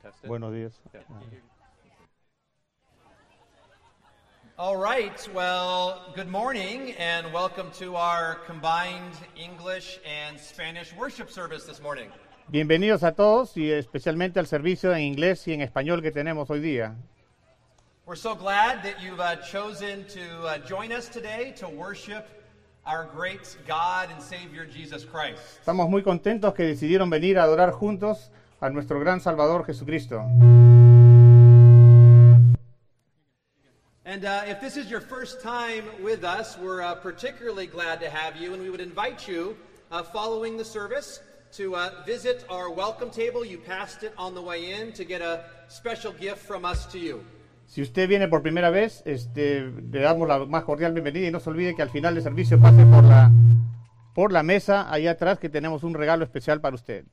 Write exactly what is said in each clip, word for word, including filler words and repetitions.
Test it. Buenos días. Yeah. All right, well, good morning and welcome to our combined English and Spanish worship service this morning. Bienvenidos a todos y especialmente al servicio en inglés y en español que tenemos hoy día. We're so glad that you've uh, chosen to uh, join us today to worship our great God and Savior Jesus Christ. Estamos muy contentos que decidieron venir a adorar juntos a nuestro gran Salvador Jesucristo. And uh, if this is your first time with us, we're uh, particularly glad to have you, and we would invite you, uh, following the service, to uh, visit our welcome table. You passed it on the way in to get a special gift from us to you. Si usted viene por primera vez, este, le damos la más cordial bienvenida y no se olvide que al final del servicio pase por la, por la mesa allá atrás que tenemos un regalo especial para usted.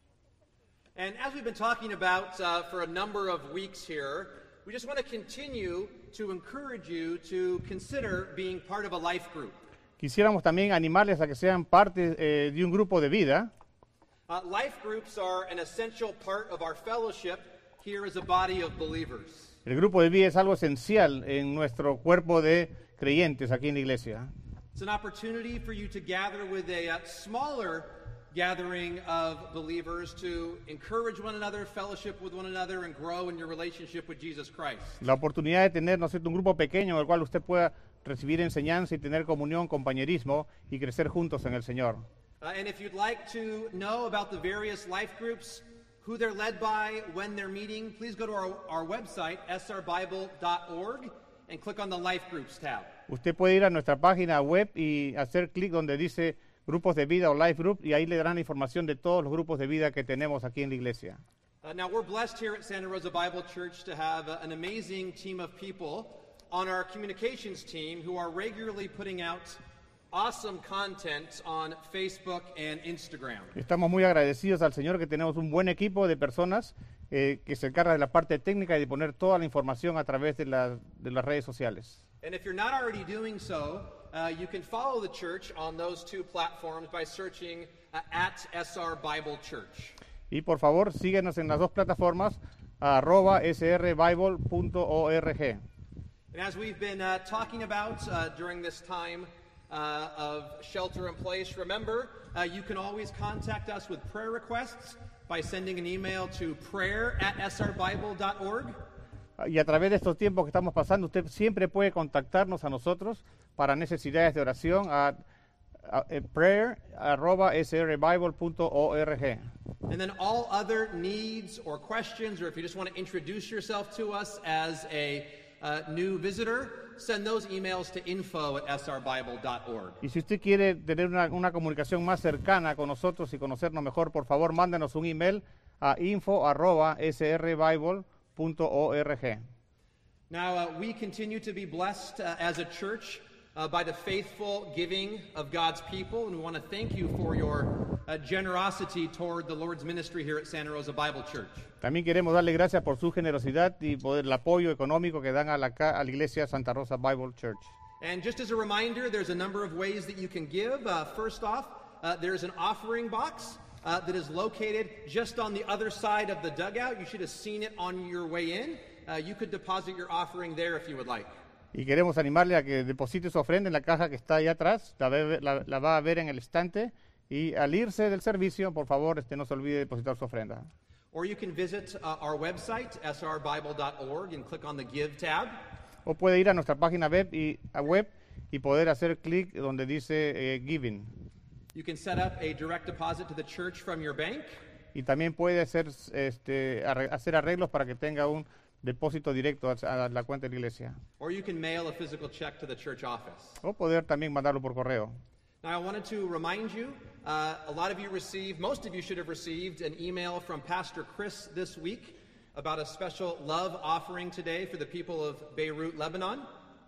And as we've been talking about uh, for a number of weeks here, we just want to continue to encourage you to consider being part of a life group. Quisiéramos también animarles a que sean parte eh, de un grupo de vida. Uh, life groups are an essential part of our fellowship here as a body of believers. El grupo de vida es algo esencial en nuestro cuerpo de creyentes aquí en la iglesia. It's an opportunity for you to gather with a uh, smaller gathering of believers to encourage one another, fellowship with one another, and grow in your relationship with Jesus Christ. La oportunidad de tener, ¿no es cierto?, un grupo pequeño en el cual usted pueda recibir enseñanza y tener comunión, compañerismo y crecer juntos en el Señor. Uh, and if you'd like to know about the various life groups, who they're led by, when they're meeting, please go to our, our website, s r bible dot org, and click on the Life Groups tab. Usted puede ir a nuestra página web y hacer clic donde dice grupos de vida o Life Group y ahí le darán información de todos los grupos de vida que tenemos aquí en la iglesia. Uh, now, we're blessed here at Santa Rosa Bible Church to have uh, an amazing team of people on our communications team who are regularly putting out awesome content on Facebook and Instagram. Estamos muy agradecidos al Señor que tenemos un buen equipo de personas eh, que se encarga de la parte técnica y de poner toda la información a través de, la, de las redes sociales. And if you're not already doing so, uh, you can follow the church on those two platforms by searching uh, at S R Bible Church. Y por favor, síguenos en las dos plataformas, arroba s r bible punto org. And as we've been uh, talking about uh, during this time uh, of shelter in place, remember, uh, you can always contact us with prayer requests by sending an email to prayer at s r bible dot org. Y a través de estos tiempos que estamos pasando, usted siempre puede contactarnos a nosotros para necesidades de oración a, a, a prayer arroba s r bible punto org. And then all other needs or questions, or if you just want to introduce yourself to us as a uh, new visitor, send those emails to info at s r bible dot org. Y si usted quiere tener una, una comunicación más cercana con nosotros y conocernos mejor, por favor, mándenos un email a info arroba s r bible punto org. Now, uh, we continue to be blessed uh, as a church uh, by the faithful giving of God's people, and we want to thank you for your uh, generosity toward the Lord's ministry here at Santa Rosa Bible Church. También queremos darle gracias por su generosidad y por el apoyo económico que dan a la, a la iglesia Santa Rosa Bible Church. And just as a reminder, there's a number of ways that you can give. Uh, first off, uh, there's an offering box uh, that is located just on the other side of the dugout. You should have seen it on your way in. Uh, you could deposit your offering there if you would like. Y queremos animarle a que deposite su ofrenda en la caja que está ahí atrás, la, ve, la, la va a ver en el estante, y al irse del servicio, por favor, este, no se olvide de depositar su ofrenda. Or you can visit uh, our website, s r bible dot org, and click on the Give tab. O puede ir a nuestra página web y, a web y poder hacer clic donde dice eh, Giving. You can set up a direct deposit to the church from your bank. Y también puede hacer, este, arre, hacer arreglos para que tenga un depósito directo a, a la cuenta de la iglesia. Or you can mail a physical check to the church office. O poder también mandarlo por correo. Now, I wanted to remind you, uh, a lot of you received, most of you should have received an email from Pastor Chris this week about a special love offering today for the people of Beirut, Lebanon.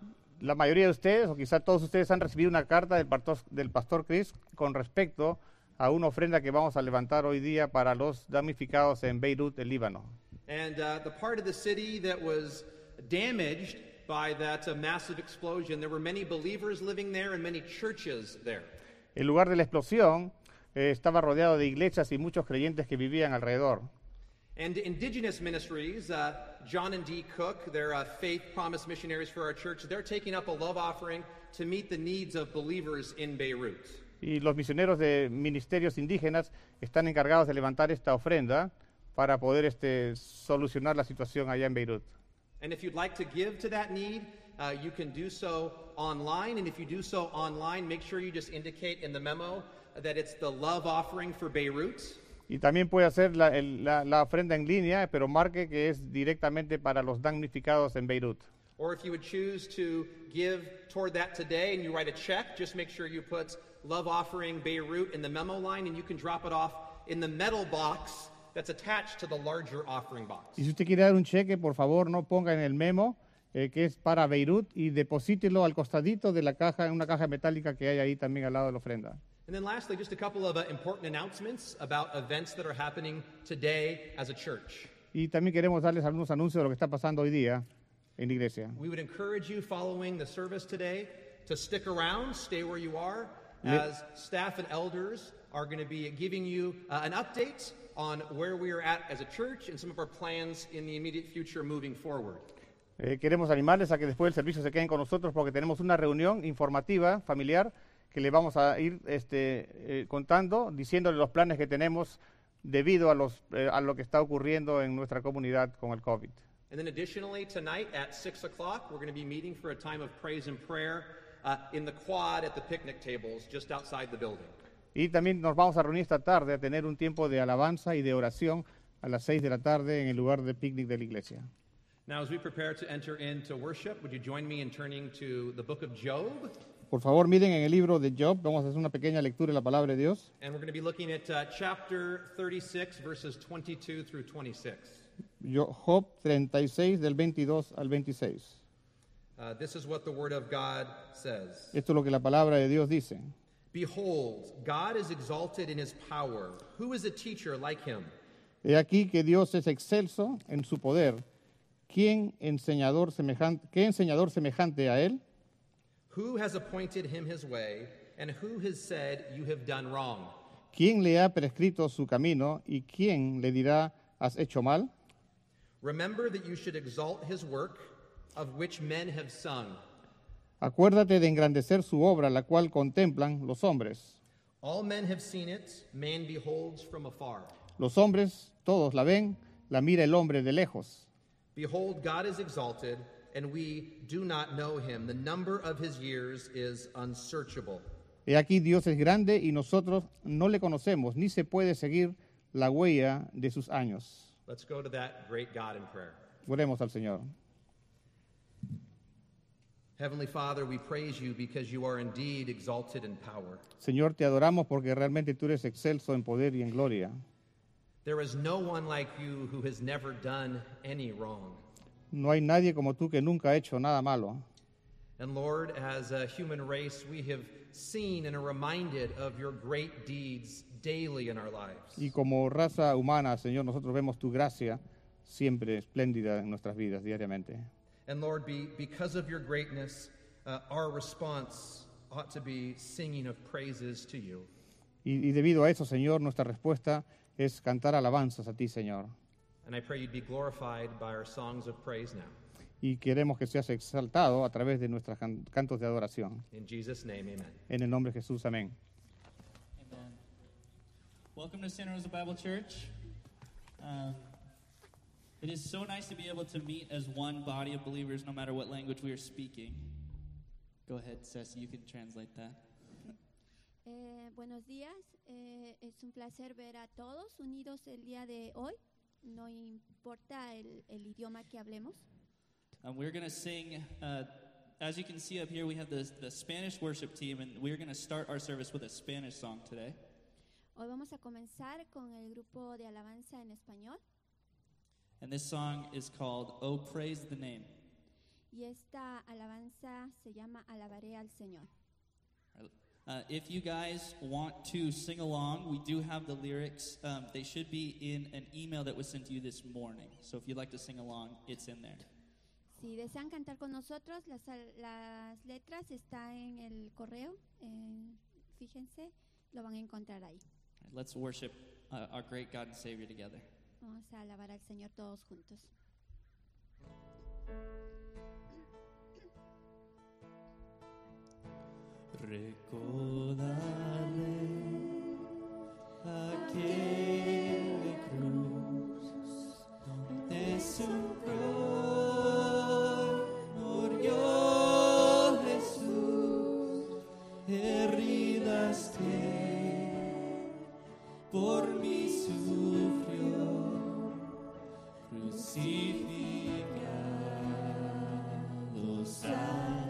La mayoría de ustedes, o quizá todos ustedes, han recibido una carta del pastor, del pastor Chris con respecto a una ofrenda que vamos a levantar hoy día para los damnificados en Beirut, el Líbano. And uh, the part of the city that was damaged by that uh, massive explosion, there were many believers living there and many churches there. El lugar de la explosión eh, estaba rodeado de iglesias y muchos creyentes que vivían alrededor. And Indigenous Ministries, uh, John and Dee Cook, they're uh, faith promise missionaries for our church. They're taking up a love offering to meet the needs of believers in Beirut. Y los misioneros de ministerios indígenas están encargados de levantar esta ofrenda para poder este, solucionar la situación allá en Beirut. And if you'd like to give to that need, uh, you can do so online. And if you do so online, make sure you just indicate in the memo that it's the love offering for Beirut. Y también puede hacer la, el, la, la ofrenda en línea, pero marque que es directamente para los damnificados en Beirut. Or if you would choose to give toward that today and you write a check, just make sure you put Love Offering Beirut in the memo line, and you can drop it off in the metal box that's attached to the larger offering box. Y si usted quiere dar un cheque, por favor, no ponga en el memo eh, que es para Beirut y deposítelo al costadito de la caja, en una caja metálica que hay ahí también al lado de la ofrenda. And then lastly, just a couple of uh, important announcements about events that are happening today as a church. Y también queremos darles algunos anuncios de lo que está pasando hoy día en la iglesia. We would encourage you following the service today to stick around, stay where you are, Le- as staff and elders are going to be giving you uh, an update on where we are at as a church and some of our plans in the immediate future moving forward. Eh, queremos animarles a que después del servicio se queden con nosotros porque tenemos una reunión informativa familiar que le vamos a ir este, eh, contando, diciéndole los planes que tenemos debido a, los, eh, a lo que está ocurriendo en nuestra comunidad con el COVID. And then additionally, tonight at six o'clock, we're going to be meeting for a time of praise and prayer uh, in the quad at the picnic tables just outside the building. Y también nos vamos a reunir esta tarde a tener un tiempo de alabanza y de oración a las seis de la tarde en el lugar de picnic de la iglesia. Now, as we prepare to enter into worship, would you join me in turning to the book of Job? Por favor, miren en el libro de Job, vamos a hacer una pequeña lectura de la palabra de Dios. And we're going to be looking at uh, chapter thirty-six, verses twenty-two through twenty-six. Yo- Job treinta y seis del veintidós al veintiséis. Uh, this is what the Word of God says. Esto es lo que la palabra de Dios dice. Behold, God is exalted in his power. Who is a teacher like him? He aquí que Dios es excelso en su poder. ¿Quién enseñador semejante, ¿Qué enseñador semejante a él? Who has appointed him his way, and who has said, you have done wrong? ¿Quién le ha prescrito su camino y quién le dirá, has hecho mal? Remember that you should exalt his work, of which men have sung. Acuérdate de engrandecer su obra, la cual contemplan los hombres. All men have seen it, man beholds from afar. Los hombres, todos la ven, la mira el hombre de lejos. Behold, God is exalted, and we do not know him. The number of his years is unsearchable. He aquí Dios es grande y nosotros no le conocemos, ni se puede seguir la huella de sus años. Let's go to that great God in prayer. Oremos al Señor. Heavenly Father, we praise you because you are indeed exalted in power. Señor, te adoramos porque realmente tú eres excelso en poder y en gloria. There is no one like you who has never done any wrong. No hay nadie como tú que nunca ha hecho nada malo. And Lord, as a human race, we have seen and are reminded of your great deeds daily in our lives. Y como raza humana, Señor, nosotros vemos tu gracia siempre espléndida en nuestras vidas diariamente. And Lord, be, because of your greatness, uh, our response ought to be singing of praises to you. Y, y debido a eso, Señor, nuestra respuesta es cantar alabanzas a ti, Señor. And I pray you'd be glorified by our songs of praise now. Y queremos que seas exaltado a través de nuestros can- cantos de adoración. In Jesus' name, amen. En el nombre de Jesús, amén. Amen. Welcome to Santa Rosa Bible Church. Um, it is so nice to be able to meet as one body of believers, no matter what language we are speaking. Go ahead, Ceci, you can translate that. Eh, buenos días, eh, es un placer ver a todos unidos el día de hoy, no importa el, el idioma que hablemos. Um, we're going to sing, uh, as you can see up here, we have the, the Spanish worship team, and we're going to start our service with a Spanish song today. Hoy vamos a comenzar con el grupo de alabanza en español And this song is called Oh Praise the Name. y esta alabanza se llama Alabaré al Señor. Uh, if you guys want to sing along, we do have the lyrics. Um, they should be in an email that was sent to you this morning. So if you'd like to sing along, it's in there. Si desean cantar con nosotros, las, al- las letras están en el correo, eh, fíjense, lo van a encontrar ahí. All right, let's worship uh, our great God and Savior together. Vamos a alabar al Señor todos juntos. Recordaré aquella cruz donde sufrió, murió Jesús, heridas que por mí sufrió, crucificado Salvador.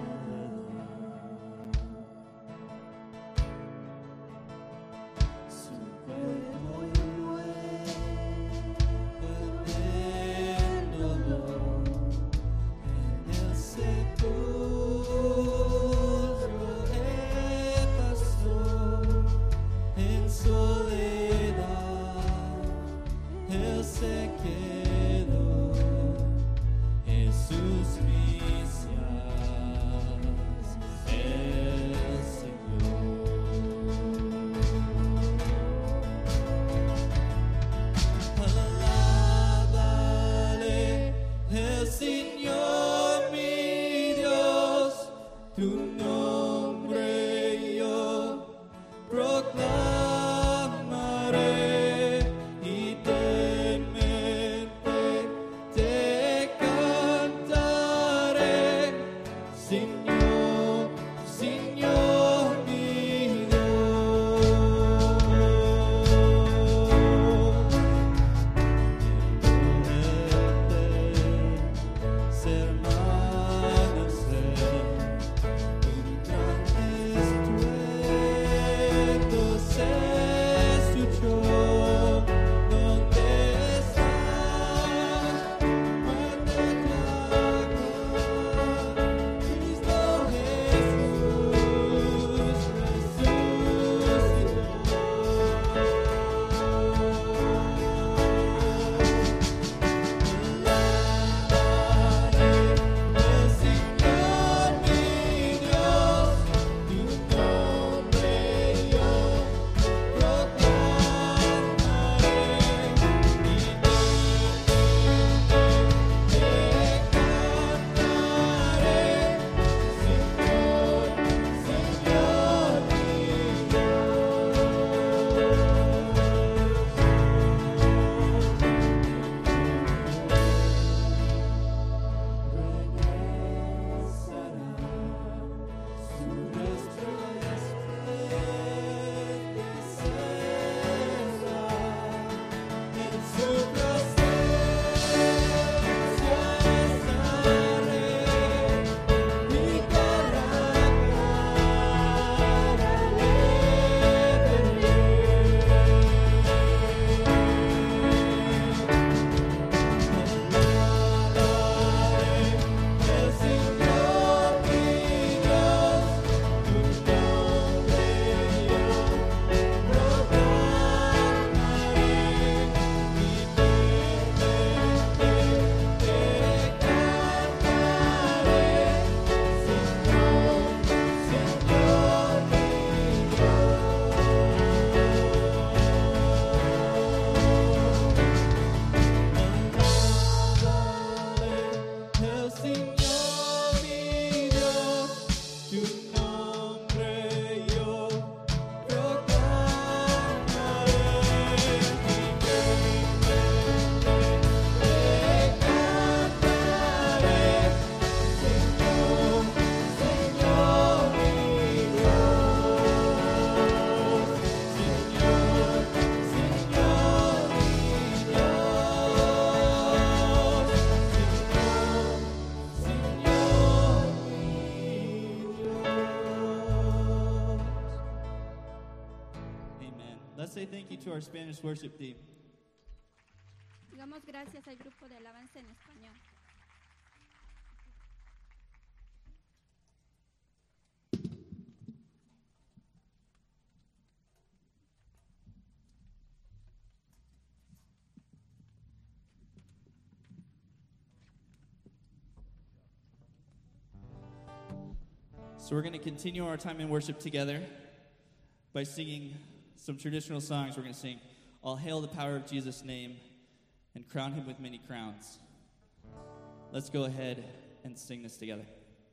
Let's say thank you to our Spanish worship team. Digamos gracias al grupo de alabanza en español. So we're going to continue our time in worship together by singing some traditional songs. We're going to sing All Hail the Power of Jesus' Name and crown him with many crowns. Let's go ahead and sing this together.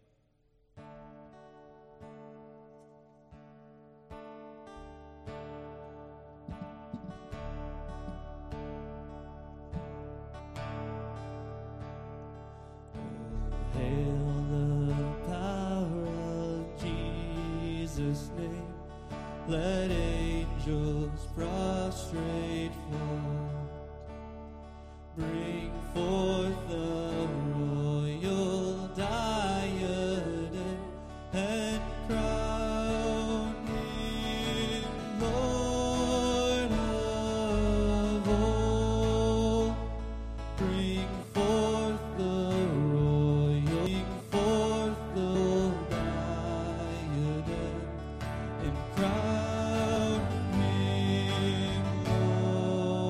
Let angels prostrate fall. Bring forth the royal diadem and crown him Lord of all. Bring forth the royal, bring forth the diadem and crown him Lord.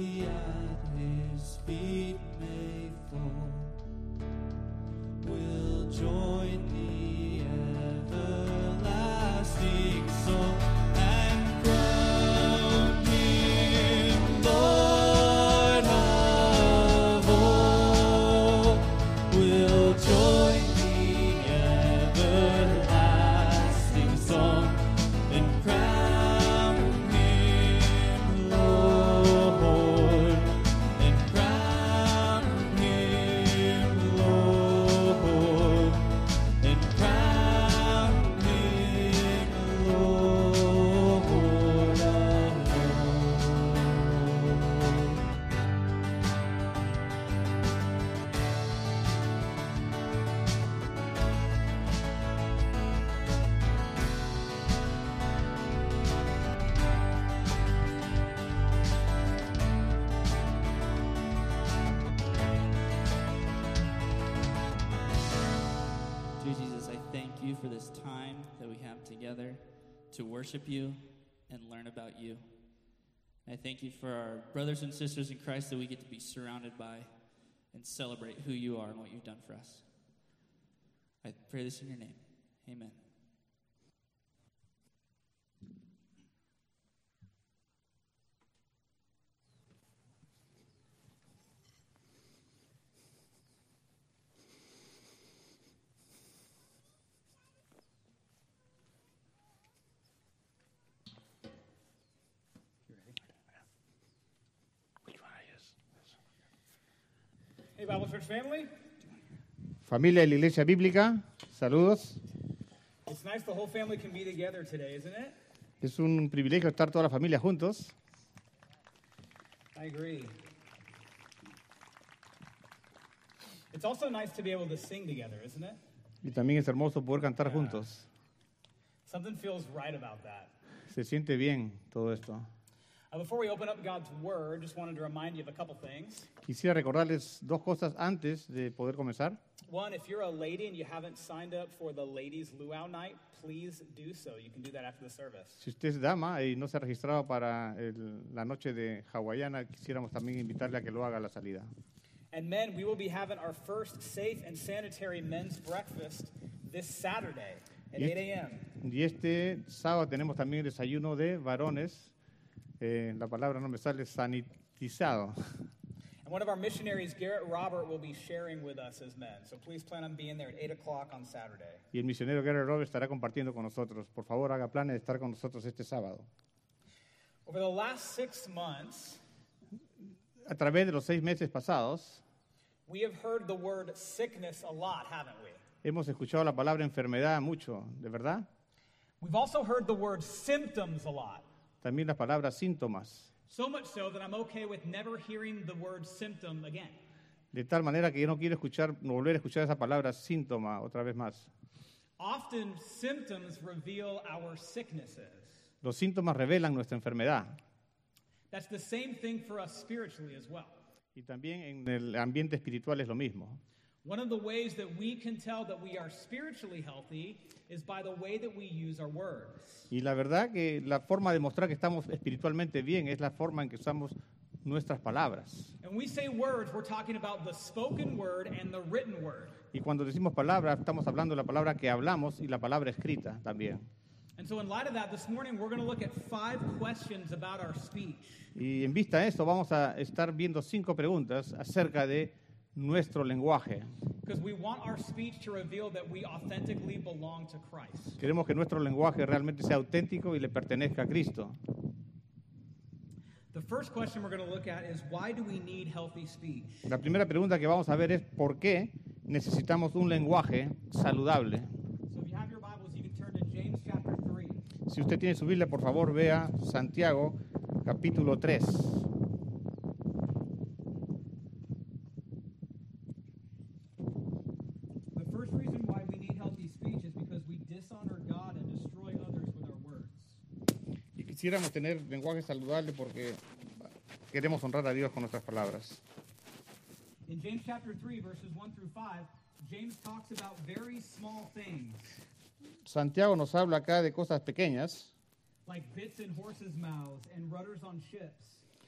we at his feet may fall, will join the everlasting song and crown him Lord of all. We'll join the everlasting song and crown him Lord, and crown him Lord, and crown him Lord of all. Dear Jesus, I thank you for this time that we have together to worship you and learn about you. I thank you for our brothers and sisters in Christ that we get to be surrounded by and celebrate who you are and what you've done for us. I pray this in your name. Amen. Hey, Bible Church family. Familia de la Iglesia Bíblica, saludos. It's nice the whole family can be together today, isn't it? Es un privilegio estar toda la familia juntos. I agree. It's also nice to be able to sing together, isn't it? Y también es hermoso poder cantar Yeah. juntos. Something feels right about that. Se siente bien todo esto. Uh, before we open up God's Word, just wanted to remind you of a couple things. Quisiera recordarles dos cosas antes de poder comenzar. One, if you're a lady and you haven't signed up for the Ladies Luau Night, please do so. You can do that after the service. Si usted es dama y no se ha registrado para el- la noche de hawaiana, quisiéramos también invitarle a que lo haga a la salida. And men, we will be having our first safe and sanitary men's breakfast this Saturday at Yes. eight a.m. Y este sábado tenemos también el desayuno de varones. Eh, la palabra no me sale, sanitizado. And one of our missionaries, Garrett Robert, will be sharing with us as men. So please plan on being there at eight o'clock on Saturday. Y el misionero Gary Robert estará compartiendo con nosotros. Por favor, haga planes de estar con nosotros este sábado. Over the last six months, A través de los seis meses pasados, we have heard the word sickness a lot, haven't we? hemos escuchado la palabra enfermedad mucho, ¿de verdad? We've also heard the word symptoms a lot. También las palabras síntomas. So much so that I'm okay with never hearing the word symptom again. De tal manera que yo no quiero escuchar, no volver a escuchar esa palabra síntoma otra vez más. Often, symptoms reveal our sicknesses. Los síntomas revelan nuestra enfermedad. That's the same thing for us spiritually as well. Y también en el ambiente espiritual es lo mismo. One of the ways that we can tell that we are spiritually healthy is by the way that we use our words. Y la verdad que la forma de mostrar que estamos espiritualmente bien es la forma en que usamos nuestras palabras. And when we say words, we're talking about the spoken word and the written word. Y cuando decimos palabras, estamos hablando de la palabra que hablamos y la palabra escrita también. And so in light of that, this morning we're going to look at five questions about our speech. Y en vista de esto, vamos a estar viendo cinco preguntas acerca de nuestro lenguaje. Because we want our speech to reveal that we authentically belong to Christ. Queremos que nuestro lenguaje realmente sea auténtico y le pertenezca a Cristo. The first question we're going to look at is, why do we need healthy speech? La primera pregunta que vamos a ver es ¿por qué necesitamos un lenguaje saludable? So if you have your Bibles, you can turn to James chapter three. Si usted tiene su Biblia, por favor, vea Santiago capítulo tres. The first reason why we need healthy speech is because we dishonor God and destroy others with our words. Y quisiéramos tener lenguaje saludable porque queremos honrar a Dios con nuestras palabras. In James chapter three, verses one through five, James talks about very small things, Santiago nos habla acá de cosas pequeñas, like bits in horses' mouths and rudders on ships.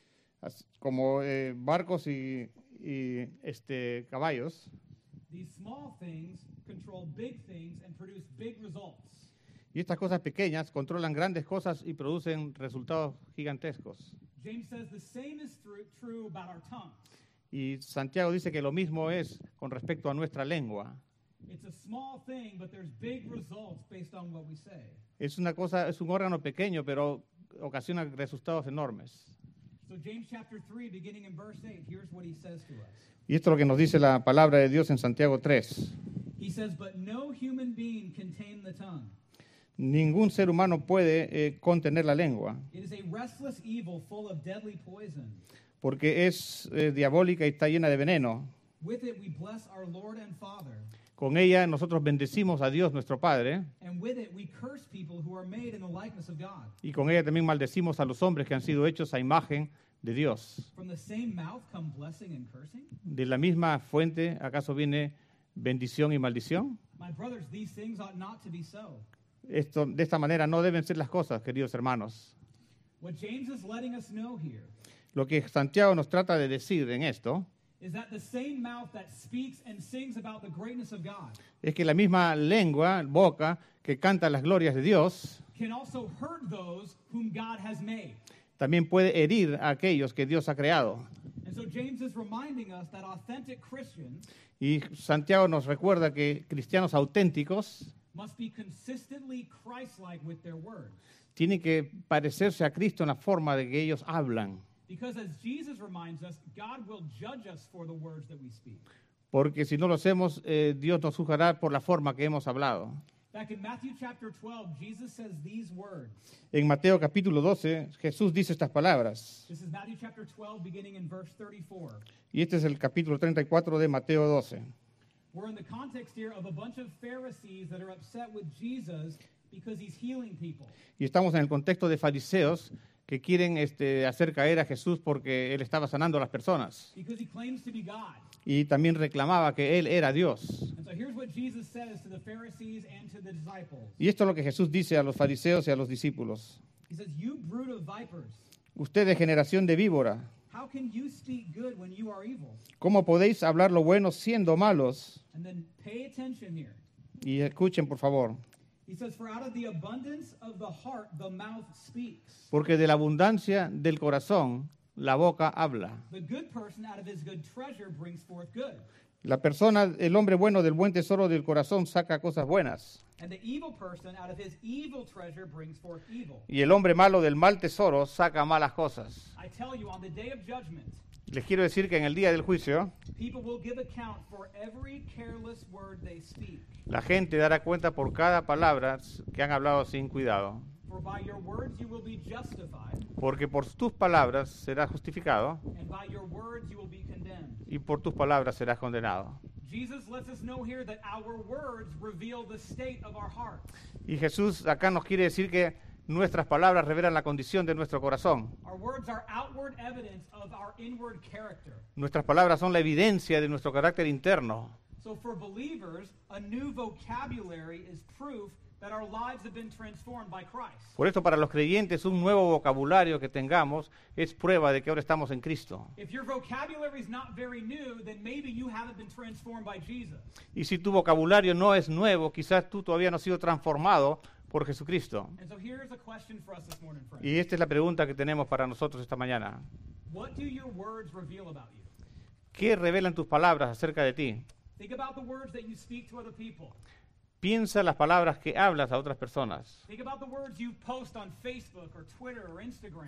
as- como eh, barcos y, y, este, caballos. These small things control big things and produce big results. Y estas cosas pequeñas controlan grandes cosas y producen resultados gigantescos. James says the same is through, true about our tongues. Y Santiago dice que lo mismo es con respecto a nuestra lengua. It's a small thing, but there's big results based on what we say. Es una cosa, es un órgano pequeño, pero ocasiona resultados enormes. So James chapter three, beginning in verse eight, here's what he says to us. Y esto es lo que nos dice la palabra de Dios en Santiago tres. He says, "But no human being can tame the tongue. Ningún ser humano puede eh, contener la lengua, It is a restless evil full of deadly poison. porque es eh, diabólica y está llena de veneno. With it we bless our Lord and Father, Con ella nosotros bendecimos a Dios nuestro Padre, and with it we curse people who are made in the likeness of God. y con ella también maldecimos a los hombres que han sido hechos a imagen de Dios. From the same mouth come blessing and cursing? ¿De la misma fuente acaso viene bendición y maldición? My brothers, these things ought not to be so." Esto, de esta manera no deben ser las cosas, queridos hermanos. What James is letting us know here Lo que Santiago nos trata de decir en esto is that the same mouth that speaks and sings about the greatness of God es que la misma lengua, boca, que canta las glorias de Dios, can also hurt those whom God has made. también puede herir a aquellos que Dios ha creado. And so James is reminding us that authentic Christians Y Santiago nos recuerda que cristianos auténticos must be consistently Christ-like with their words. tienen que parecerse a Cristo en la forma de que ellos hablan. Because as Jesus reminds us, God will judge us for the words that we speak. Porque si no lo hacemos, eh, Dios nos juzgará por la forma que hemos hablado. Back in Matthew chapter twelve, Jesus says these words. En Mateo capítulo doce, Jesús dice estas palabras. This is Matthew chapter twelve, beginning in verse thirty-four. Y este es el capítulo treinta y cuatro de Mateo doce. We're in the context here of a bunch of Pharisees that are upset with Jesus because he's healing people. Y estamos en el contexto de fariseos que quieren este, hacer caer a Jesús porque él estaba sanando a las personas. Because he claims to be God. Y también reclamaba que él era Dios. And so here's what Jesus says to the Pharisees and to the disciples. Y esto es lo que Jesús dice a los fariseos y a los discípulos. He says, "You brood of vipers, Ustedes, generación de víbora, how can you speak good when you are evil?" ¿cómo podéis hablar lo bueno siendo malos? And then pay attention here. Y escuchen, por favor. He says, "For out of the abundance of the heart, the mouth speaks. Porque de la abundancia del corazón, la boca habla. The good person out of his good treasure brings forth good. La persona, el hombre bueno del buen tesoro del corazón saca cosas buenas. And the evil person out of his evil treasure brings forth evil." Y el hombre malo del mal tesoro saca malas cosas. I tell you, on the day of judgment, Les quiero decir que en el día del juicio, people will give account for every careless word they speak. la gente dará cuenta por cada palabra que han hablado sin cuidado. For by your words you will be justified, Porque por tus palabras serás justificado and by your words you will be condemned. y por tus palabras serás condenado. Jesus lets us know here that our words reveal the state of our hearts. Y Jesús acá nos quiere decir que nuestras palabras revelan la condición de nuestro corazón. Our words are outward evidence of our inward character. Nuestras palabras son la evidencia de nuestro carácter interno. So for believers, a new vocabulary is proof that our lives have been transformed by Christ. Por esto, para los creyentes, un nuevo vocabulario que tengamos es prueba de que ahora estamos en Cristo. If your vocabulary is not very new, then maybe you haven't been transformed by Jesus. Y si tu vocabulario no es nuevo, quizás tú todavía no has sido transformado por Jesucristo. And so here's a question for us this morning, friends. Y esta es la pregunta que tenemos para nosotros esta mañana. What do your words reveal about you? ¿Qué revelan tus palabras acerca de ti? Think about the words that you speak to other people. Piensa las palabras que hablas a otras personas. Think about the words you post on Facebook or Twitter or Instagram.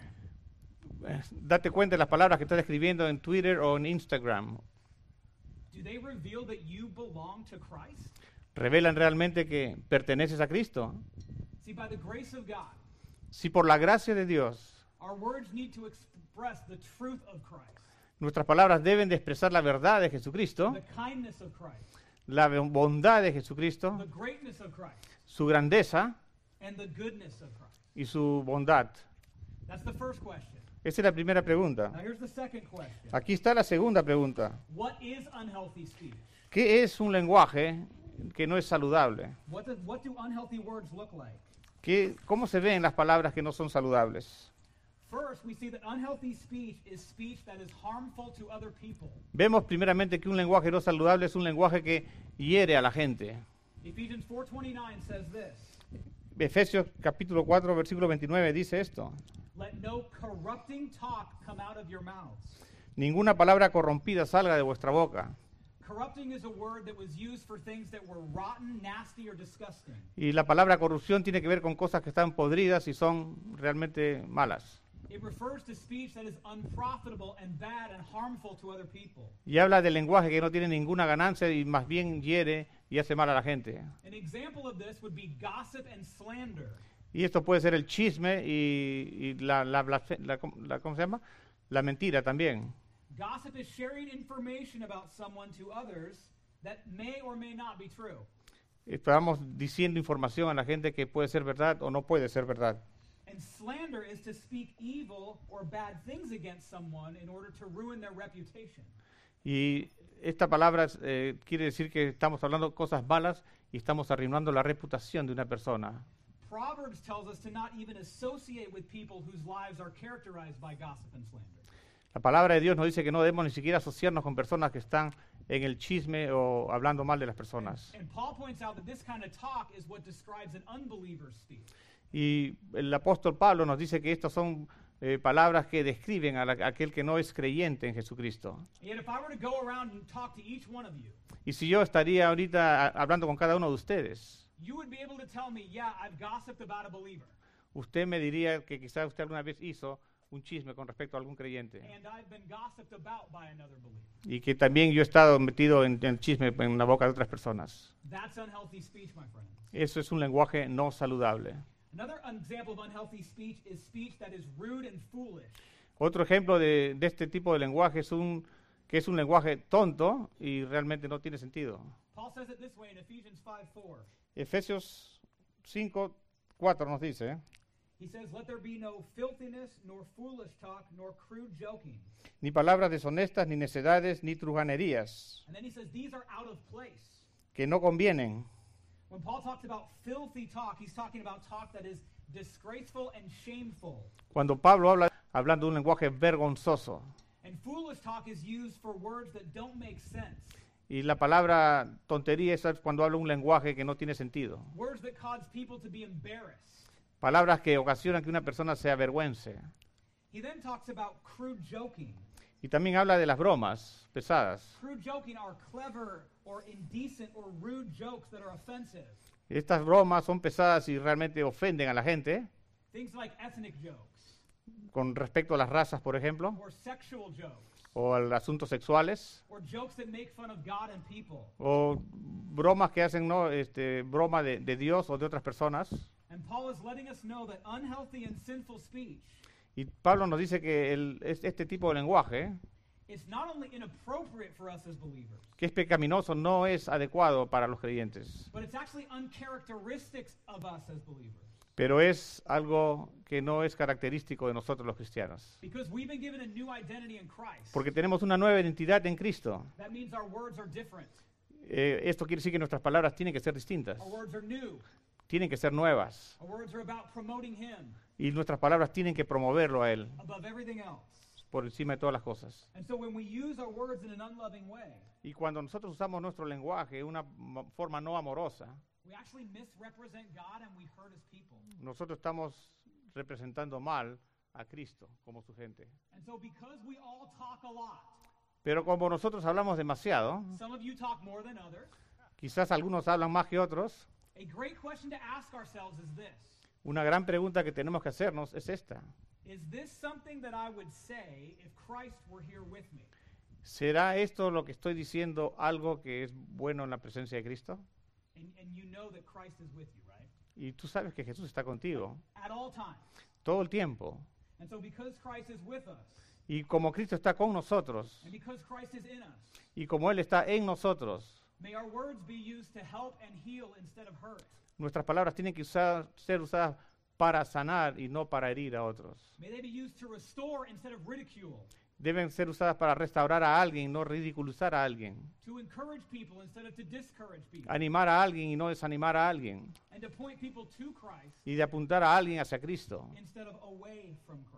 Eh, Date cuenta de las palabras que estás escribiendo en Twitter o en Instagram. Do they reveal that you belong to Christ? ¿Revelan realmente que perteneces a Cristo? See, by the grace of God, Si por la gracia de Dios, our words need to express the truth of Christ, nuestras palabras deben de expresar la verdad de Jesucristo, the kindness of Christ, la bondad de Jesucristo, the greatness of Christ, su grandeza and the goodness of Christ. y su bondad. That's the first question. Esa es la primera pregunta. Now here's the second question. Aquí está la segunda pregunta. What is unhealthy speech? ¿Qué es un lenguaje que no es saludable? What, does, what do unhealthy words look like? ¿Qué, ¿Cómo se ven las palabras que no son saludables? First, we see that unhealthy speech is speech that is harmful to other people. Vemos primeramente que un lenguaje no saludable es un lenguaje que hiere a la gente. Ephesians four twenty-nine says this: Efesios capítulo cuatro, versículo veintinueve dice esto. Let no corrupting talk come out of your mouths. Ninguna palabra corrompida salga de vuestra boca. Corrupting is a word that was used for things that were rotten, nasty, or disgusting. Y la palabra corrupción tiene que ver con cosas que están podridas y son realmente malas. It refers to speech that is unprofitable and bad and harmful to other people. Y habla del lenguaje que no tiene ninguna ganancia y más bien hiere y hace mal a la gente. An example of this would be gossip and slander. Y esto puede ser el chisme y, y la, la, blasfe- la, la- ¿cómo se llama? La mentira también. Gossip is sharing information about someone to others that may or may not be true. Estamos diciendo información a la gente que puede ser verdad o no puede ser verdad. And slander is to speak evil or bad things against someone in order to ruin their reputation. Y esta palabra eh, quiere decir que estamos hablando cosas malas y estamos arruinando la reputación de una persona. Proverbs tells us to not even associate with people whose lives are characterized by gossip and slander. La palabra de Dios nos dice que no debemos ni siquiera asociarnos con personas que están en el chisme o hablando mal de las personas. And Paul points out that this kind of talk is what describes an unbeliever's speech. Y el apóstol Pablo nos dice que estas son eh, palabras que describen a, la- a aquel que no es creyente en Jesucristo. And yet if I were to go around and talk to each one of you, Y si yo estaría ahorita a- hablando con cada uno de ustedes, you would be able to tell me, yeah, I've gossiped about a believer. usted me diría que quizás usted alguna vez hizo un chisme con respecto a algún creyente. And I've been gossiped about by another believer. Y que también yo he estado metido en, en chisme en la boca de otras personas. That's unhealthy speech, my friend. Eso es un lenguaje no saludable. Another example of unhealthy speech is speech that is rude and foolish. Otro ejemplo de, de este tipo de lenguaje es un que es un lenguaje tonto y realmente no tiene sentido. Paul says it this way in Ephesians five four. Efesios cinco, cuatro nos dice, ¿eh? He says, let there be no filthiness, nor foolish talk, nor crude joking. Ni palabras deshonestas, ni necedades, ni truhanerías, And then he says, these are out of place. que no convienen. When Paul talks about filthy talk, he's talking about talk that is disgraceful and shameful. Cuando Pablo habla hablando de un lenguaje vergonzoso, And foolish talk is used for words that don't make sense. y la palabra tontería es cuando habla un lenguaje que no tiene sentido. Words that cause people to be embarrassed. Palabras que ocasionan que una persona se avergüence. He then talks about crude joking. Y también habla de las bromas pesadas. Crude joking are clever or indecent or rude jokes that are offensive. Estas bromas son pesadas y realmente ofenden a la gente, Things like ethnic jokes con respecto a las razas, por ejemplo, or sexual jokes o a los asuntos sexuales, or jokes that make fun of God and people. o bromas que hacen, ¿no? Este, broma de, de Dios o de otras personas. And Paul is letting us know that unhealthy and sinful speech Y Pablo nos dice que el- es- este tipo de lenguaje, is not only inappropriate for us as believers, que es pecaminoso, no es adecuado para los creyentes, but it's actually uncharacteristic of us as believers. pero es algo que no es característico de nosotros los cristianos. Because we've been given a new identity in Christ. Porque tenemos una nueva identidad en Cristo. That means our words are different. Eh, esto quiere decir que nuestras palabras tienen que ser distintas, Our words are new. tienen que ser nuevas, Our words are about promoting Him y nuestras palabras tienen que promoverlo a Él above everything else. por encima de todas las cosas. And so when we use our words in an unloving way, Y cuando nosotros usamos nuestro lenguaje de una mo- forma no amorosa, we actually misrepresent God and we hurt His people. nosotros estamos representando mal a Cristo como su gente. And so because we all talk a lot, Pero como nosotros hablamos demasiado, some of you talk more than others, quizás algunos hablan más que otros, a great question to ask ourselves is this. una gran pregunta que tenemos que hacernos es esta. Is this something that I would say if Christ were here with me? ¿Será esto lo que estoy diciendo algo que es bueno en la presencia de Cristo? And, and you know that Christ is with you, right? Y tú sabes que Jesús está contigo At all times. todo el tiempo. And so because Christ is with us, Y como Cristo está con nosotros, and because Christ is in us, y como Él está en nosotros, may our words be used to help and heal instead of hurt. nuestras palabras tienen que usar- ser usadas para sanar y no para herir a otros. May they be used to restore instead of ridicule, Deben ser usadas para restaurar a alguien y no ridiculizar a alguien. to encourage people instead of to discourage people, Animar a alguien y no desanimar a alguien. and to point people to Christ Y de apuntar a alguien hacia Cristo instead of away from Christ.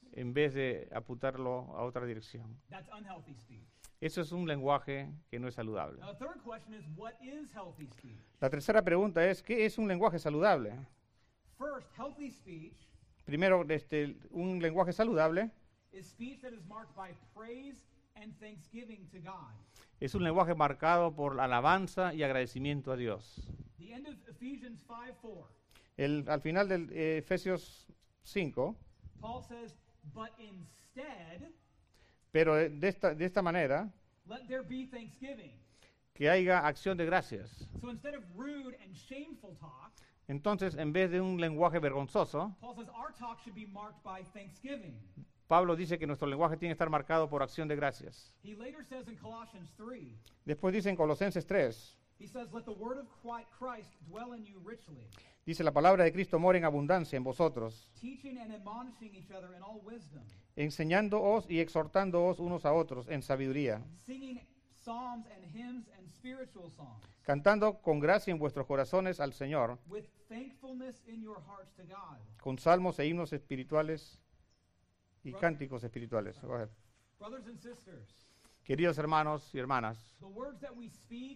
en vez de apuntarlo a otra dirección. That's unhealthy speech. Eso es un lenguaje que no es saludable. Now, the third question is, what is healthy speech? La tercera pregunta es, ¿qué es un lenguaje saludable? First, healthy speech Primero, este, un lenguaje saludable is speech that is marked by praise and thanksgiving to God. es un lenguaje marcado por alabanza y agradecimiento a Dios. The end of Ephesians five four, El, al final de eh, Efesios cinco, Paul says, but instead, pero eh, de esta, de esta manera, let there be thanksgiving. que haya acción de gracias. So instead of rude and shameful talk, Entonces, en vez de un lenguaje vergonzoso, Paul says our talk should be marked by thanksgiving. Pablo dice que nuestro lenguaje tiene que estar marcado por acción de gracias. He later says in Colossians three, Después dice en Colosenses tres, he says, let the word of Chri- Christ dwell in you richly, dice la palabra de Cristo mora en abundancia en vosotros, teaching and admonishing each other in all wisdom, enseñándoos y exhortándoos unos a otros en sabiduría, singing psalms and hymns and spiritual songs, cantando con gracia en vuestros corazones al Señor, with thankfulness in your hearts to God. con salmos e himnos espirituales y cánticos espirituales. Go ahead. Brothers and sisters, Queridos hermanos y hermanas, the words that we speak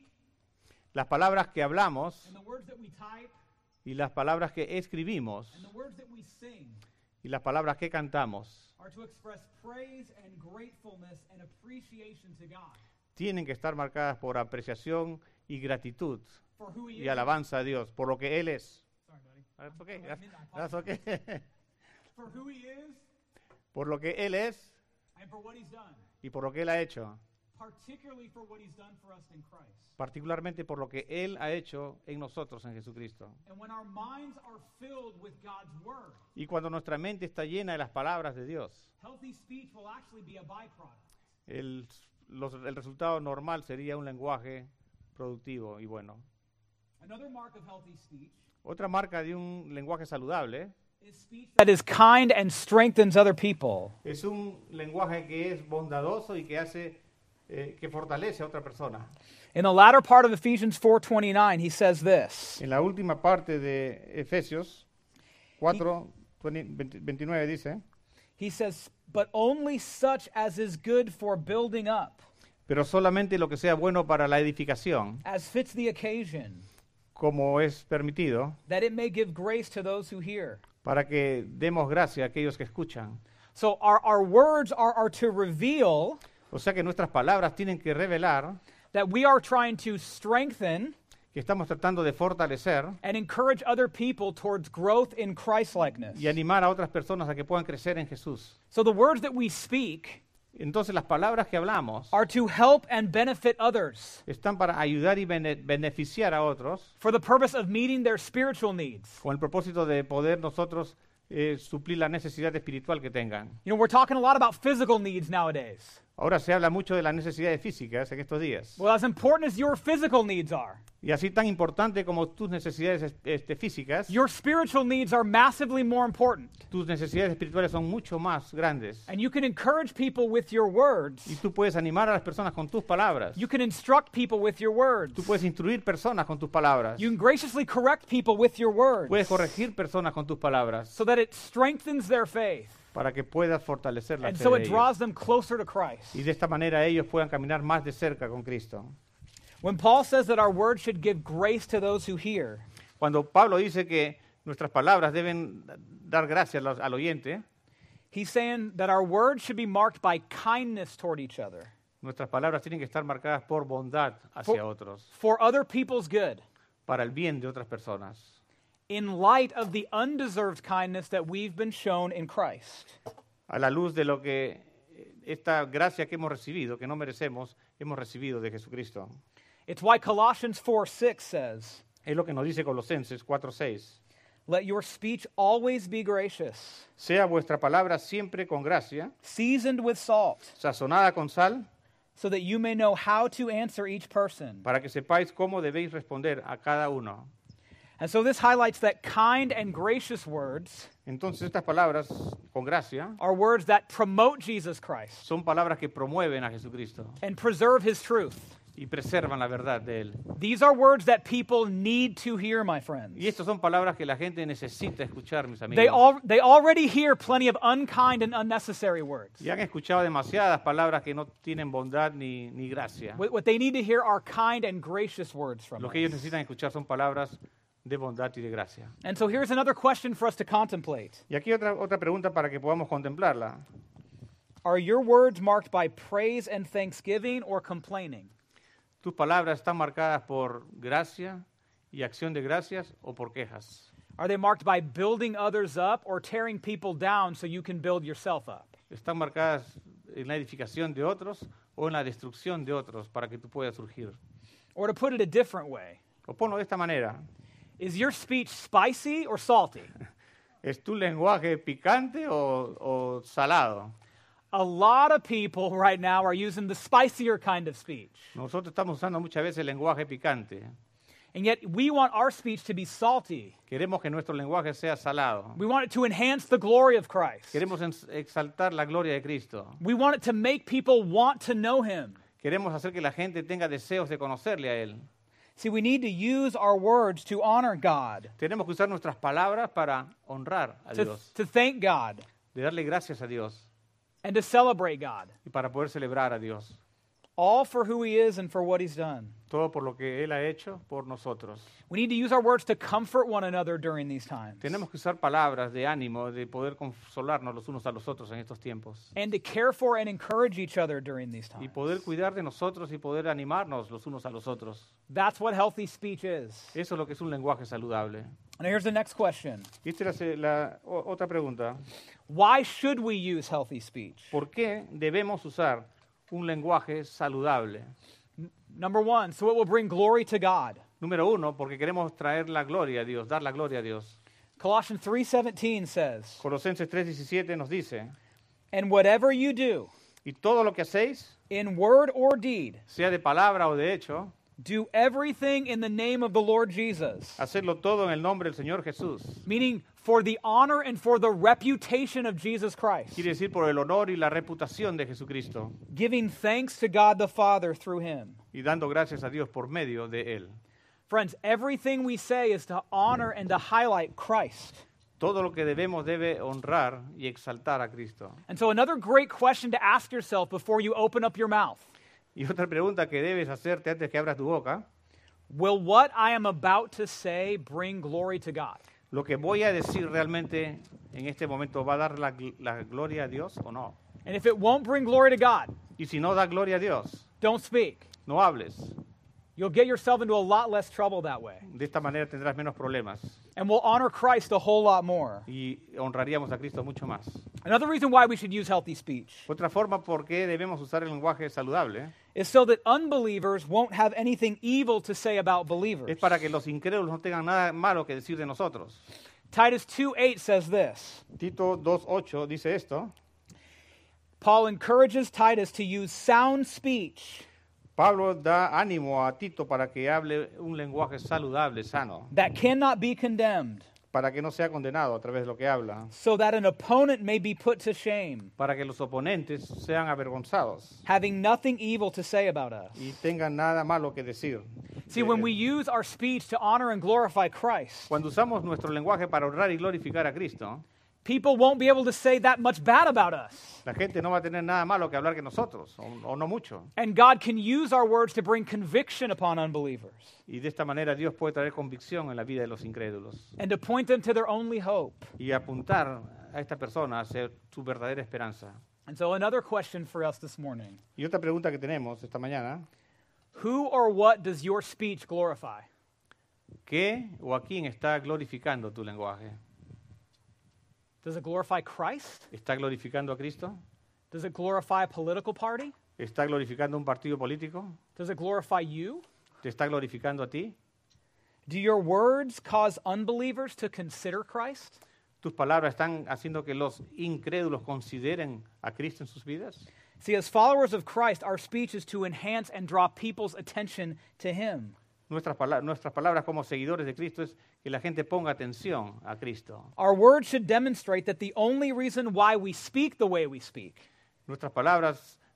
las palabras que hablamos and the words that we type y las palabras que escribimos and the words that we sing y las palabras que cantamos are to express praise and gratefulness and appreciation to God tienen que estar marcadas por apreciación y gratitud for who He y is. alabanza a Dios por lo que Él es. Sorry, buddy. That's okay. I That's, mean, I that's apologize. okay. For who He is Por lo que Él es and for what He's done, y por lo que Él ha hecho, particularly for what He's done for us in Christ. particularmente por lo que Él ha hecho en nosotros en Jesucristo. And when our minds are filled with God's Word, Y cuando nuestra mente está llena de las palabras de Dios, healthy speech will actually be a byproduct. el, los- el resultado normal sería un lenguaje productivo y bueno. Another mark of healthy speech Otra marca de un lenguaje saludable is speech that is kind and strengthens other people. es un lenguaje que es bondadoso y que hace, eh, que fortalece a otra persona. In the latter part of Ephesians four twenty-nine, he says this. En la última parte de Efesios cuatro, veinte, veintinueve dice, He says, but only such as is good for building up, pero solamente lo que sea bueno para la edificación, as fits the occasion, como es permitido, that it may give grace to those who hear. para que demos gracia a aquellos que escuchan. So our, our words are, are to reveal O sea que nuestras palabras tienen que revelar that we are trying to strengthen que estamos tratando de fortalecer and encourage other people towards growth in Christ-likeness. y animar a otras personas a que puedan crecer en Jesús. So the words that we speak Entonces las palabras que hablamos are to help and benefit others están para ayudar y bene- beneficiar a otros for the purpose of meeting their spiritual needs. con el propósito de poder nosotros eh, suplir la necesidad espiritual que tengan. You know, we're talking a lot about physical needs nowadays. Ahora se habla mucho de las necesidades físicas en estos días. Well, as important as your physical needs are, Y así tan importante como tus necesidades es- este, físicas, your spiritual needs are massively more important. tus necesidades espirituales son mucho más grandes. And you can encourage people with your words. Y tú puedes animar a las personas con tus palabras. You can instruct people with your words. Tú puedes instruir personas con tus palabras. You can graciously correct people with your words Puedes corregir personas con tus palabras so that it strengthens their faith. para que puedas fortalecer la And fe so de it ellos. draws them closer to Christ. Y de esta manera ellos puedan caminar más de cerca con Cristo. When Paul says that our words should give grace to those who hear, Cuando Pablo dice que nuestras palabras deben dar gracia al, al oyente, he's saying that our words should be marked by kindness toward each other, nuestras palabras tienen que estar marcadas por bondad hacia For- otros, for other people's good, para el bien de otras personas, in light of the undeserved kindness that we've been shown in Christ. a la luz de lo que eh, esta gracia que hemos recibido, que no merecemos, hemos recibido de Jesucristo. It's why Colossians four six says, Es lo que nos dice Colosenses cuatro seis. let your speech always be gracious, Sea vuestra palabra siempre con gracia, seasoned with salt, sazonada con sal, so that you may know how to answer each person. para que sepáis cómo debéis responder a cada uno. And so this highlights that kind and gracious words Entonces estas palabras con gracia are words that promote Jesus Christ son palabras que promueven a Jesucristo and preserve his truth. y preservan la verdad de Él. These are words that people need to hear, my friends. Y estas son palabras que la gente necesita escuchar, mis They, amigos. all, they already hear plenty of unkind and unnecessary words. Y han escuchado demasiadas palabras que no tienen bondad ni, ni gracia. What, what they need to hear are kind and gracious words from Lo us. que ellos necesitan escuchar son palabras de bondad y de gracia. And so here's another question for us to contemplate. Y aquí otra, otra pregunta para que podamos contemplarla. Are your words marked by praise and thanksgiving or complaining? ¿Tus palabras están marcadas por gracia y acción de gracias o por quejas? Are they marked by building others up or tearing people down so you can build yourself up? ¿Están marcadas en la edificación de otros o en la destrucción de otros para que tú puedas surgir? Or to put it a different way, O ponlo de esta manera. is your speech spicy or salty? ¿Es tu lenguaje picante o, o salado? A lot of people right now are using the spicier kind of speech. Nosotros estamos usando muchas veces el lenguaje picante. And yet we want our speech to be salty. Queremos que nuestro lenguaje sea salado. We want it to enhance the glory of Christ. Queremos ens- exaltar la gloria de Cristo. We want it to make people want to know him. Queremos hacer que la gente tenga deseos de conocerle a Él. See, we need to use our words to honor God, Tenemos que usar nuestras palabras para honrar a to, Dios, to thank God, de darle gracias a Dios and to celebrate God, y para poder celebrar a Dios. all for who he is and for what he's done. Todo por lo que Él ha hecho por nosotros. We need to use our words to comfort one another during these times Tenemos que usar palabras de ánimo, de poder consolarnos los unos a los otros en estos tiempos. and to care for and encourage each other during these Y times. poder cuidar de nosotros y poder animarnos los unos a los otros. That's what healthy speech is. Eso es lo que es un lenguaje saludable. Now here's the next question. Y esta es la, la o- otra pregunta. Why should we use healthy speech? ¿Por qué debemos usar un lenguaje saludable? Number one, so it will bring glory to God. Número uno, porque queremos traer la gloria a Dios, dar la gloria a Dios. Colossians three seventeen says, Colosenses tres diecisiete nos dice, and whatever you do, y todo lo que hacéis, in word or deed, sea de palabra o de hecho, do everything in the name of the Lord Jesus. hacedlo todo en el nombre del Señor Jesús. Meaning for the honor and for the reputation of Jesus Christ. Quiere decir por el honor y la reputación de Jesucristo, Giving thanks to God the Father through him. y dando gracias a Dios por medio de Él. Friends, everything we say is to honor and to highlight Christ. Todo lo que debemos debe honrar y exaltar a Cristo. And so another great question to ask yourself before you open up your mouth. Y otra pregunta que debes hacerte antes que abras tu boca, Will what I am about to say bring glory to God? ¿lo que voy a decir realmente en este momento va a dar la, gl- la gloria a Dios o no? And if it won't bring glory to God, Y si no da gloria a Dios, don't speak. no hables. You'll get yourself into a lot less trouble that way. De esta manera tendrás menos problemas And we'll honor Christ a whole lot more. y honraríamos a Cristo mucho más. Another reason why we should use healthy speech Otra forma por qué debemos usar el lenguaje saludable is so that unbelievers won't have anything evil to say about believers. es para que los incrédulos no tengan nada malo que decir de nosotros. Titus two eight says this. Tito dos ocho dice esto. Paul encourages Titus to use sound speech Pablo da ánimo a Tito para que hable un lenguaje saludable, sano, that cannot be condemned, para que no sea condenado a través de lo que habla, so that an opponent may be put to shame, para que los oponentes sean avergonzados having nothing evil to say about us. y tengan nada malo que decir. See, when we use our speech to honor and glorify Christ, Cuando usamos nuestro lenguaje para honrar y glorificar a Cristo, people won't be able to say that much bad about us. la gente no va a tener nada malo que hablar que nosotros, o, o no mucho. And God can use our words to bring conviction upon unbelievers Y de esta manera Dios puede traer convicción en la vida de los incrédulos and to point them to their only hope. y apuntar a esta persona hacia su verdadera esperanza. And so another question for us this morning. Y otra pregunta que tenemos esta mañana, Who or what does your speech glorify? ¿qué o a quién está glorificando tu lenguaje? Does it glorify Christ? ¿Está glorificando a Cristo? Does it glorify a political party? ¿Está glorificando un partido político? Does it glorify you? ¿Te está glorificando a ti? Do your words cause unbelievers to consider Christ? ¿Tus palabras están haciendo que los incrédulos consideren a Cristo en sus vidas? See, as followers of Christ, our speech is to enhance and draw people's attention to Him. Nuestras, pala- nuestras palabras como seguidores de Cristo es que la gente ponga atención a Cristo. Our words should demonstrate that the only reason why we speak the way we speak Nuestras palabras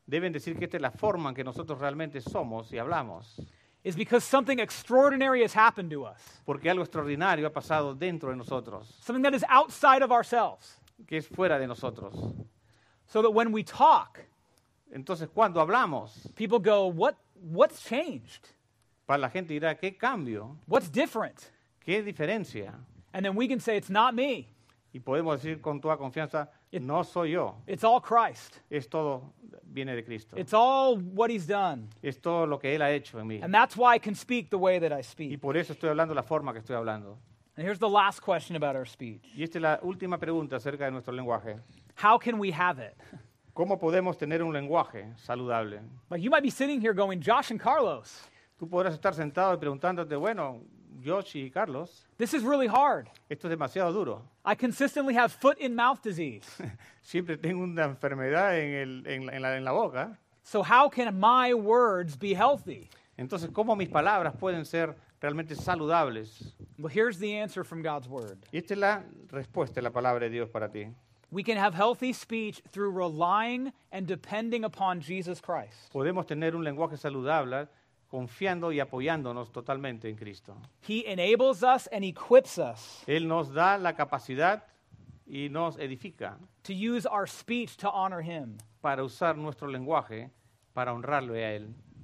deben decir que esta es la forma en que nosotros realmente somos y hablamos. is because something extraordinary has happened to us, Porque algo extraordinario ha pasado dentro de nosotros, something that is outside of ourselves, que es fuera de nosotros. so that when we talk, Entonces, cuando hablamos, people go, what, what's changed? para la gente dirá, ¿qué cambio? What's different? ¿Qué diferencia? And then we can say, it's not me, Y podemos decir con toda confianza, It- no soy yo, it's all Christ. es todo, viene de Cristo. It's all what he's done. Es todo lo que Él ha hecho en mí. And that's why I can speak the way that I Y speak. por eso estoy hablando la forma que estoy hablando. And here's the last question about our speech. Y esta es la última pregunta acerca de nuestro lenguaje. How can we have it? ¿Cómo podemos tener un lenguaje saludable? Like you might be sitting here going, Josh and Carlos, Tú podrás estar sentado y preguntándote, bueno, Josh y Carlos, this is really hard. esto es demasiado duro. I consistently have foot and mouth disease. Siempre tengo una enfermedad en, el- en la, en la- en la boca. So how can my words be healthy? Entonces, ¿cómo mis palabras pueden ser realmente saludables? Well, here's the answer from God's word. Y esta es la respuesta de la palabra de Dios para ti. We can have healthy speech through relying and depending upon Jesus Christ. Podemos tener un lenguaje saludable confiando y apoyándonos totalmente en Cristo. He enables us and equips us Él nos da la capacidad y nos edifica to use our speech to honor him. para usar nuestro lenguaje para honrarle a Él.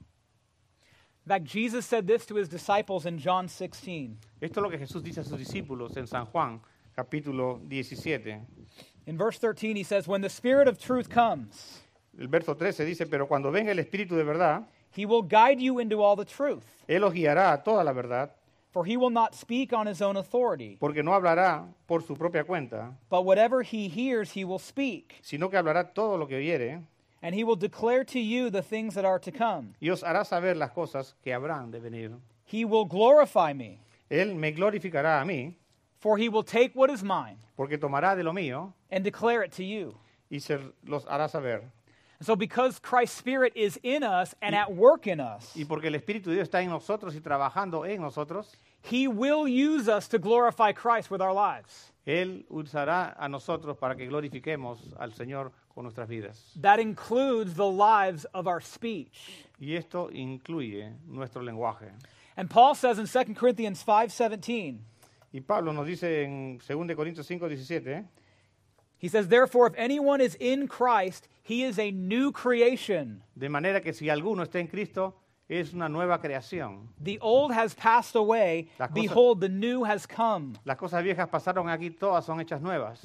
In fact, Jesus said this to his disciples in John sixteen. Esto es lo que Jesús dice a sus discípulos en San Juan, capítulo diecisiete. In verse thirteen, he says, when the Spirit of truth comes, El verso trece dice, pero cuando venga el Espíritu de verdad, he will guide you into all the truth, Él os guiará a toda la verdad, for he will not speak on his own authority, porque no hablará por su propia cuenta, but whatever he hears, he will speak, sino que hablará todo lo que oyere, and he will declare to you the things that are to come. y os hará saber las cosas que habrán de venir. He will glorify me, Él me glorificará a mí, for he will take what is mine porque tomará de lo mío and declare it to you. y se los hará saber. And so because Christ's Spirit is in us and at work in us, Y porque el Espíritu de Dios está en nosotros y trabajando en nosotros, he will use us to glorify Christ with our lives. Él usará a nosotros para que glorifiquemos al Señor con nuestras vidas. That includes the lives of our speech. Y esto incluye nuestro lenguaje. And Paul says in Second Corinthians five seventeen, Y Pablo nos dice en dos de Corintios cinco diecisiete, he says, therefore, if anyone is in Christ, he is a new creation. de manera que si alguno está en Cristo, es una nueva creación. The old has passed away. Las cosas- Behold, the new has come. Las cosas viejas pasaron aquí, todas son hechas nuevas.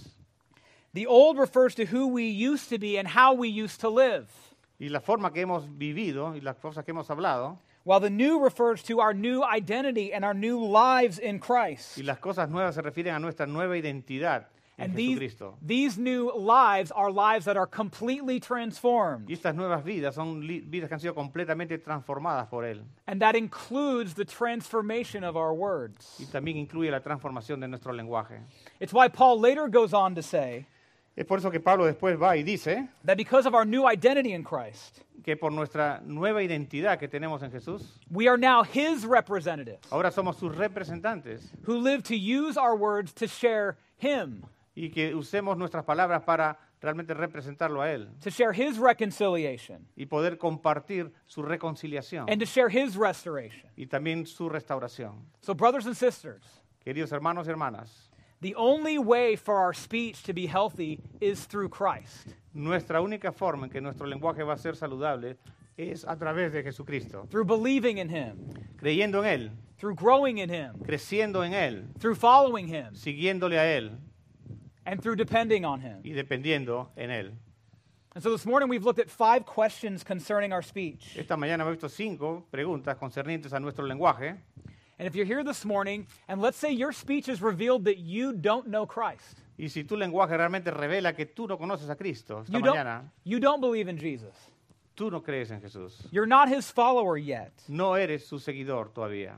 The old refers to who we used to be and how we used to live, Y la forma que hemos vivido y las cosas que hemos hablado, while the new refers to our new identity and our new lives in Christ. y las cosas nuevas se refieren a nuestra nueva identidad en And these, Jesucristo. these new lives are lives that are completely transformed. Y estas nuevas vidas son li- vidas que han sido completamente transformadas por Él. And that includes the transformation of our Y words. también incluye la transformación de nuestro lenguaje. It's why Paul later goes on to say Es por eso que Pablo después va y dice that because of our new identity in Christ, que por nuestra nueva identidad que tenemos en Jesús, we are now his representatives ahora somos sus representantes who live to use our words to share him, y que usemos nuestras palabras para realmente representarlo a Él to share his reconciliation, y poder compartir su reconciliación and to share his restoration. y también su restauración. So, brothers and sisters, Queridos hermanos y hermanas, the only way for our speech to be healthy is through Christ, nuestra única forma en que nuestro lenguaje va a ser saludable es a través de Jesucristo, through believing in him, creyendo en Él, through growing in him, creciendo en Él, through following him, siguiéndole a Él and through depending on him. y dependiendo en Él. And so this morning we've looked at five questions concerning our speech. Esta mañana hemos visto cinco preguntas concernientes a nuestro lenguaje. And if you're here this morning, and let's say your speech has revealed that you don't know Christ, Y si tu lenguaje realmente revela que tú no conoces a Cristo, esta you don't, mañana you don't believe in Jesus, tú no crees en Jesús. you're not his follower yet, No eres su seguidor todavía.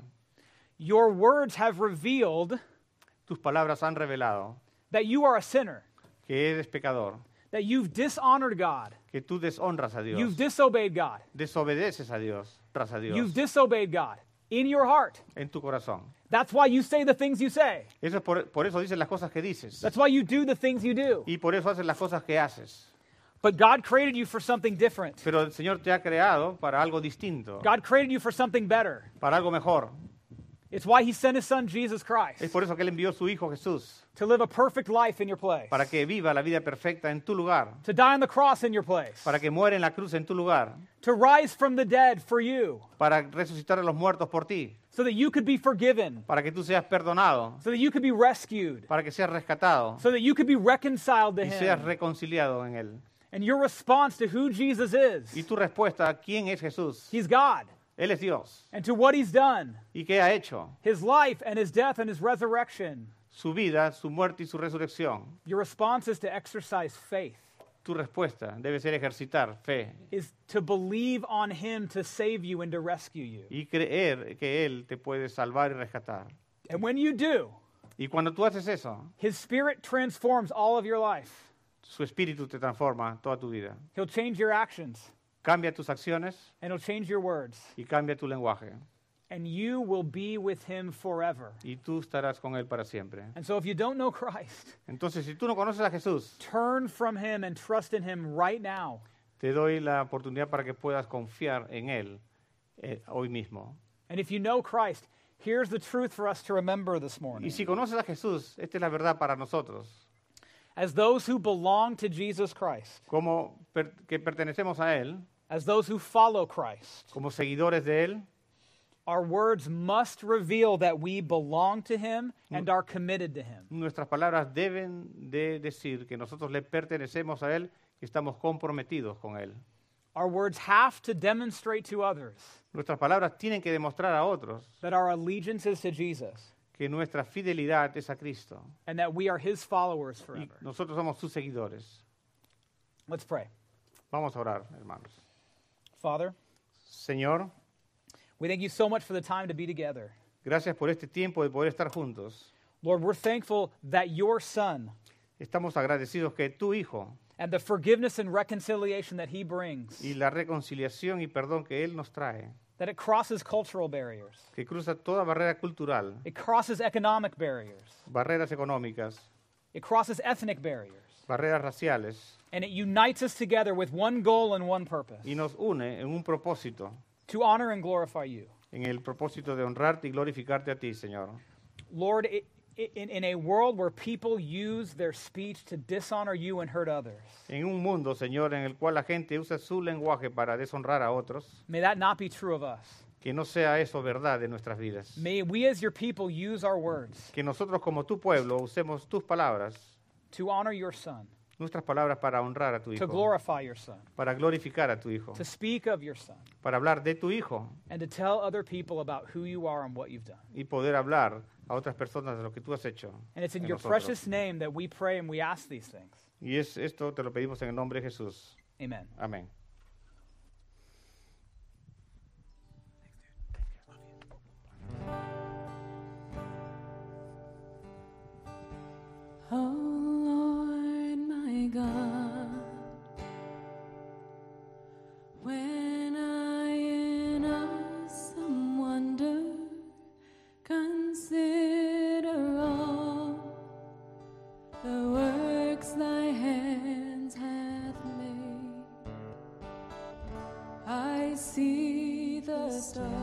your words have revealed Tus palabras han revelado that you are a sinner, que eres pecador, that you've dishonored God, que tú deshonras a Dios, you've disobeyed God, desobedeces a Dios, tras a Dios, you've disobeyed God in your heart. en tu corazón. That's why you say the things you say. Eso es por, por eso dices las cosas que dices. That's why you do the things you do. Y por eso haces las cosas que haces. But God created you for something different. Pero el Señor te ha creado para algo distinto, God created you for something better. para algo mejor. It's why he sent his son, Jesus Es Christ, por eso que Él envió a su Hijo Jesús, to live a perfect life in your place, para que viva la vida perfecta en tu lugar, to die on the cross in your place, para que muera en la cruz en tu lugar, to rise from the dead for you, para resucitar a los muertos por ti, so that you could be forgiven, para que tú seas perdonado, so that you could be rescued, para que seas rescatado so that you could be reconciled to y seas him. reconciliado en Él. And your response to who Jesus is, Y tu respuesta a quién es Jesús. he's God, Él es Dios. and to what he's done, ¿Y qué ha hecho? his life and his death and his resurrection. Su vida, su muerte y su resurrección. Your response is to exercise faith, Tu respuesta debe ser ejercitar fe is to believe on him to save you and to rescue you. y creer que Él te puede salvar y rescatar. And when you do, Y cuando tú haces eso, his spirit transforms all of your life. su espíritu te transforma toda tu vida. He'll change your actions, Cambia tus acciones and he'll change your words. y cambia tu lenguaje. And you will be with him forever. Y tú estarás con Él para siempre. And so if you don't know Christ, Entonces, si tú no conoces a Jesús, turn from him and trust in him right now. te doy la oportunidad para que puedas confiar en Él eh, hoy mismo. And if you know Christ, here's the truth for us to remember this Y morning. si conoces a Jesús, esta es la verdad para nosotros. As those who belong to Jesus Christ, Como per- que pertenecemos a Él, as those who follow Christ, como seguidores de Él, our words must reveal that we belong to him and are committed to him. nuestras palabras deben de decir que nosotros le pertenecemos a Él y estamos comprometidos con Él. Our words have to demonstrate to others Nuestras palabras tienen que demostrar a otros that our allegiance is to Jesus que nuestra fidelidad es a Cristo and that we are his followers y forever. nosotros somos sus seguidores. Let's pray. Vamos a orar, hermanos. Father, Señor, we thank you so much for the time to be together. gracias por este tiempo de poder estar juntos. Lord, we're thankful that your son Estamos agradecidos que tu Hijo and the forgiveness and reconciliation that he brings, y la reconciliación y perdón que Él nos trae, that it crosses cultural barriers, que cruza toda barrera cultural, it crosses economic barriers, barreras económicas, it crosses ethnic barriers, barreras raciales, and it unites us together with one goal and one purpose, y nos une en un propósito, to honor and glorify you. en el propósito de honrarte y glorificarte a ti, Señor. Lord, i- i- in, in a world where people use their speech to dishonor you and hurt others, En un mundo, Señor, en el cual la gente usa su lenguaje para deshonrar a otros, may that not be true of us. que no sea eso verdad en nuestras vidas. May we as your people use our words Que nosotros como tu pueblo usemos tus palabras, to honor your son, nuestras palabras para honrar a tu to Hijo, glorify your son, para glorificar a tu Hijo, to speak of your son, para hablar de tu Hijo and to tell other people about who you are and what you've done. y poder hablar a otras personas de lo que tú has hecho. And it's in en your nosotros. precious name that we pray and we ask these things. Y es esto te lo pedimos en el nombre de Jesús. Amen. Amén. Oh Lord, my God, when I in awesome wonder consider all the works thy hands hath made, I see the stars,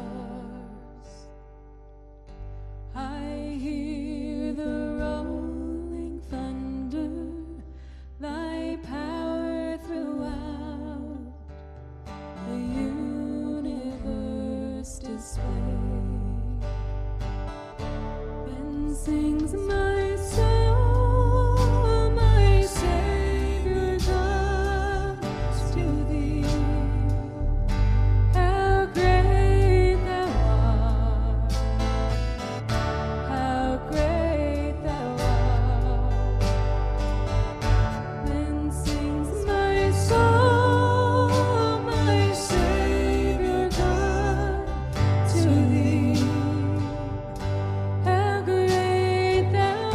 I hear the rolling thunder, thy power throughout the universe displayed. Then sings my soul, my Savior comes to thee. How great thou art, how great thou art. Then sings my soul, my Savior God, to thee. How great thou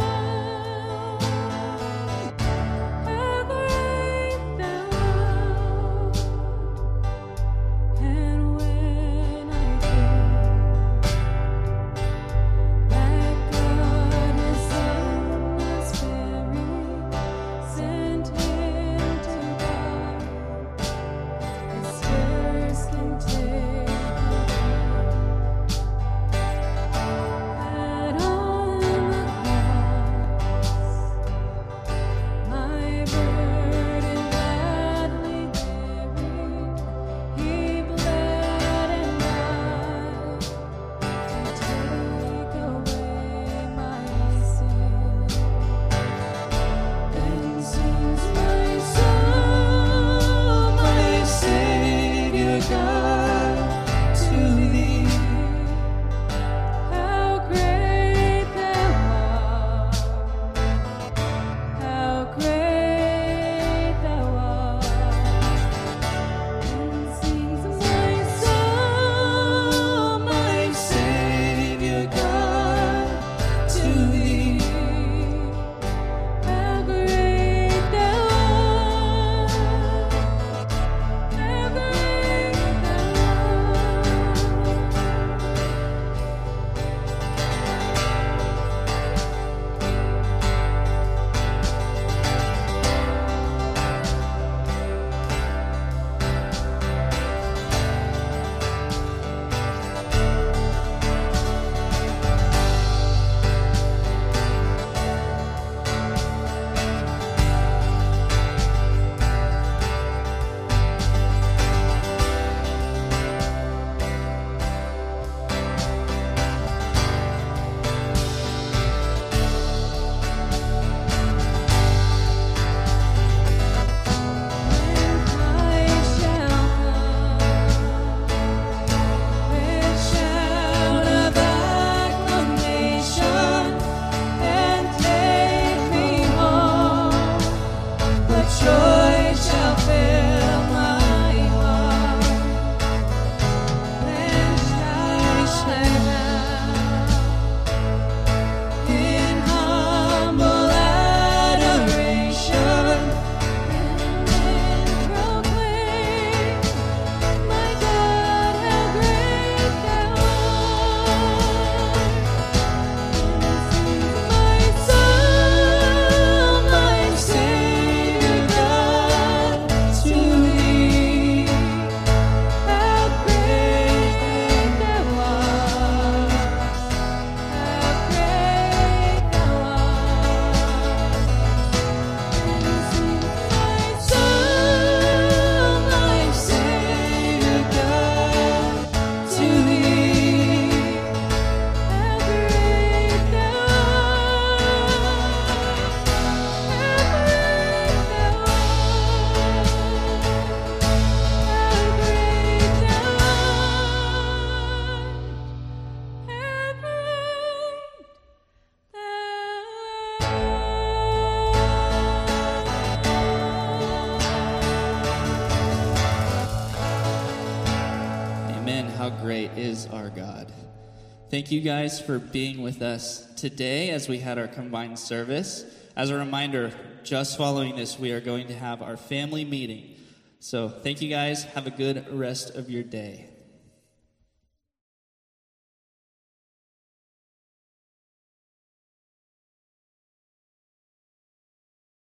how great is our God. Thank you guys for being with us today as we had our combined service. As a reminder, just following this, we are going to have our family meeting. So thank you guys. Have a good rest of your day.